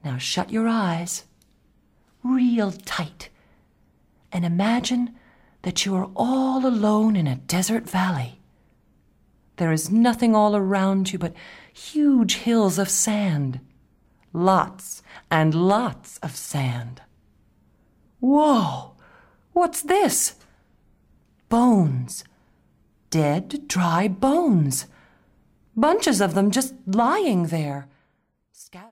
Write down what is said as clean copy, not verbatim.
Now shut your eyes real tight and imagine that you are all alone in a desert valley. There is nothing all around you but huge hills of sand. Lots and lots of sand. Whoa! What's this? Bones. Dead, dry bones. Bunches of them just lying there.